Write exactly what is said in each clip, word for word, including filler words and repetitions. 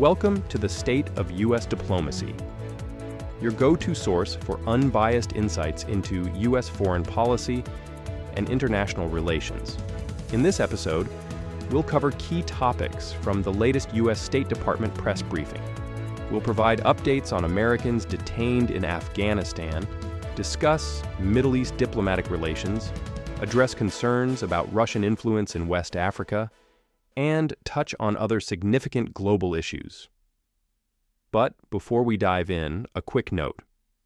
Welcome to the State of U S Diplomacy, your go-to source for unbiased insights into U S foreign policy and international relations. In this episode, we'll cover key topics from the latest U S State Department press briefing. We'll provide updates on Americans detained in Afghanistan, discuss Middle East diplomatic relations, address concerns about Russian influence in West Africa, and touch on other significant global issues. But before we dive in, a quick note.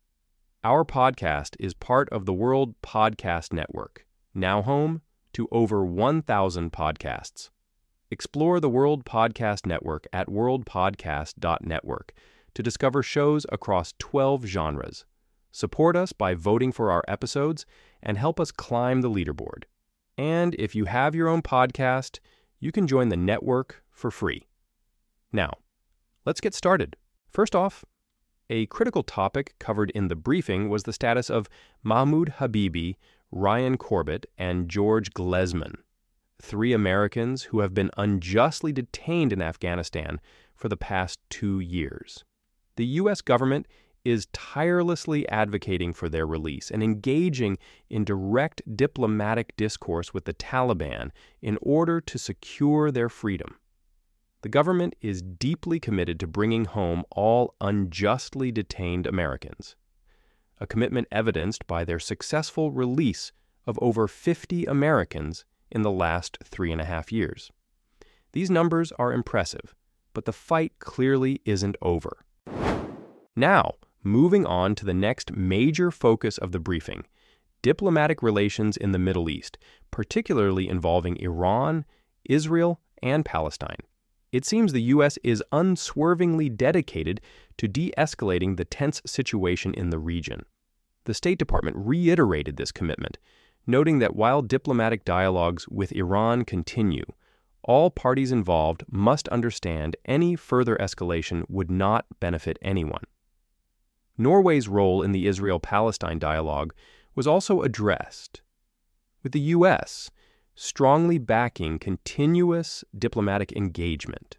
Our podcast is part of the World Podcast Network, now home to over one thousand podcasts. Explore the World Podcast Network at world podcast dot network to discover shows across twelve genres. Support us by voting for our episodes and help us climb the leaderboard. And if you have your own podcast, you can join the network for free. Now, let's get started. First off, a critical topic covered in the briefing was the status of Mahmoud Habibi, Ryan Corbett, and George Glesman, three Americans who have been unjustly detained in Afghanistan for the past two years. The U S government is tirelessly advocating for their release and engaging in direct diplomatic discourse with the Taliban in order to secure their freedom. The government is deeply committed to bringing home all unjustly detained Americans, a commitment evidenced by their successful release of over fifty Americans in the last three and a half years. These numbers are impressive, but the fight clearly isn't over. Now, moving on to the next major focus of the briefing, diplomatic relations in the Middle East, particularly involving Iran, Israel, and Palestine. It seems the U S is unswervingly dedicated to de-escalating the tense situation in the region. The State Department reiterated this commitment, noting that while diplomatic dialogues with Iran continue, all parties involved must understand any further escalation would not benefit anyone. Norway's role in the Israel-Palestine dialogue was also addressed, with the U S strongly backing continuous diplomatic engagement.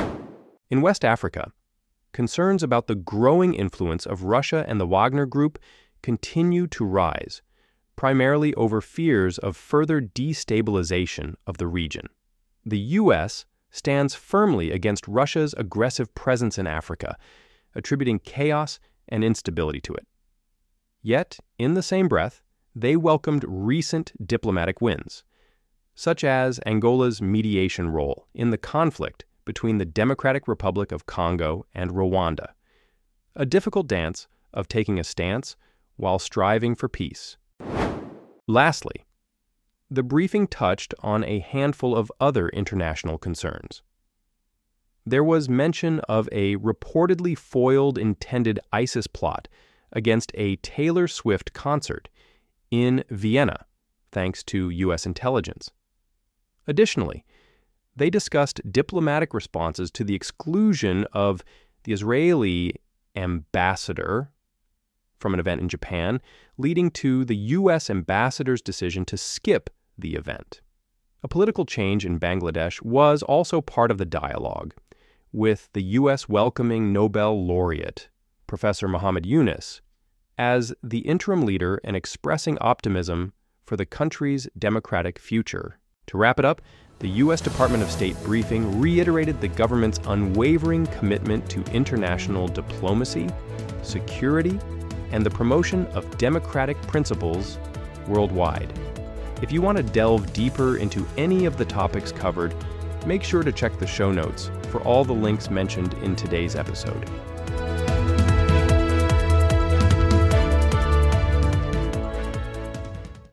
In West Africa, concerns about the growing influence of Russia and the Wagner Group continue to rise, primarily over fears of further destabilization of the region. The U S stands firmly against Russia's aggressive presence in Africa, attributing chaos and instability to it. Yet, in the same breath, they welcomed recent diplomatic wins, such as Angola's mediation role in the conflict between the Democratic Republic of Congo and Rwanda, a difficult dance of taking a stance while striving for peace. Lastly, the briefing touched on a handful of other international concerns. There was mention of a reportedly foiled intended ISIS plot against a Taylor Swift concert in Vienna, thanks to U S intelligence. Additionally, they discussed diplomatic responses to the exclusion of the Israeli ambassador from an event in Japan, leading to the U S ambassador's decision to skip the event. A political change in Bangladesh was also part of the dialogue, with the U S welcoming Nobel laureate, Professor Muhammad Yunus, as the interim leader and expressing optimism for the country's democratic future. To wrap it up, the U S Department of State briefing reiterated the government's unwavering commitment to international diplomacy, security, and the promotion of democratic principles worldwide. If you want to delve deeper into any of the topics covered, make sure to check the show notes for all the links mentioned in today's episode.